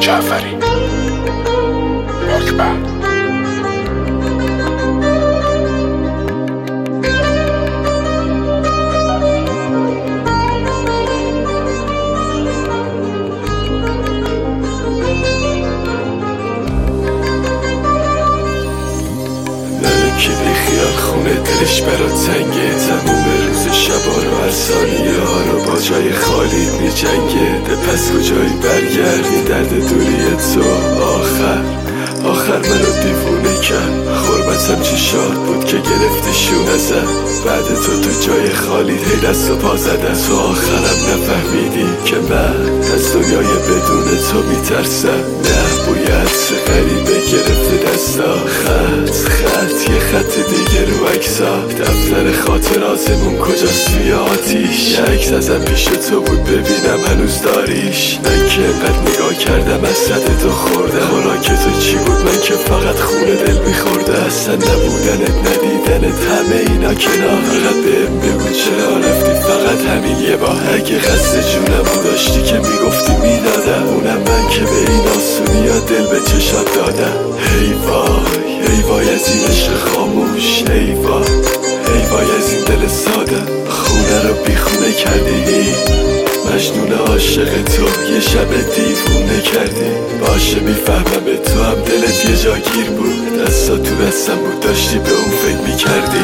جعفری اکبر. کی بیخیال خونه دلش برا تنگه، تموم روز شبا رو هر ثانیه ها رو با جای خالی می جنگه. ده پس کجایی برگردی درد دوری تو، آخر منو دیوونه کرد. غربتم چی شاد بود که گرفتی شونه زد، بعد تو جای خالی هی دست و پا زدن. تو آخرم نفهمیدی که من از دنیای بدون تو میترسم. نه بوی عطر غریبه گرفته دستا، خط یه خط دیگه رو عکسا. دفتر خاطراتمون کجاست توی آتیش؟ یه عکس ازم پیش تو بود ببینم هنوز داریش. من که قد نگاه کردم از صد تو خوردم، خوراک تو چی بود من که فقط خونه دل میخورده. اصلا نبودنت ندیدنت همه اینا کنار، فقط بهم بگو چرا رفتی فقط همین یه بار. اگه قصد جونمو داشتی که میگفتی میدادم، اونم من که به این آسونی ها دل به چشات دادم. ای وای از این عشق خاموش، ای وای از این دل ساده. خونه رو بی خونه کردی، مجنون عاشق تو یه شب دیوونه کردی. باشه میفهمم به تو هم دلت یه جاگیر بود، دستا تو دستم بود داشتی به اون فکر میکردی.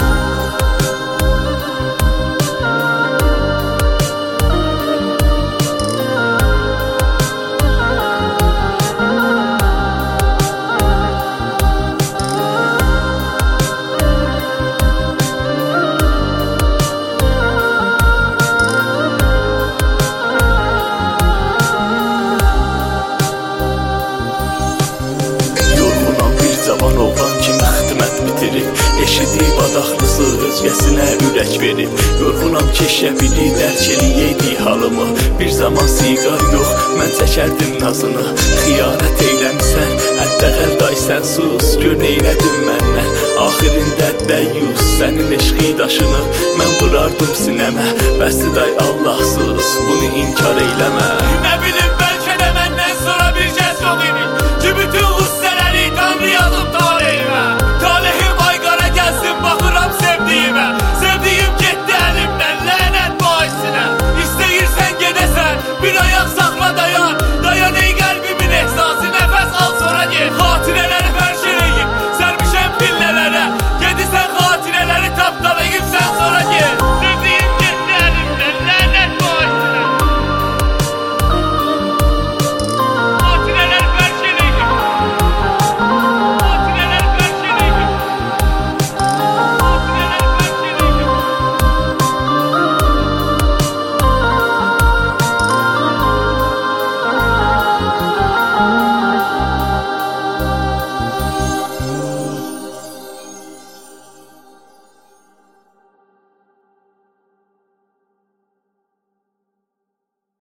Cavan oğlan kimi xidmət bitirib, eşidib adaxlısı özgəsinə ürək verib. Yorğunam ki şəbini dərk eləyəydi halımı, bir zaman siqar yox mən çəkərdim nazını. Xiyarət eyləmsən, hətta qərdaysən sus, gör neylədin məndən. Axirində dəyyus sənin eşqi daşını mən vurardım sinəmə. Bəstiday Allahsız bunu inkar eyləmə. Nə bilim bəlkə də məndən sonra bir kəs yox idi ki bütün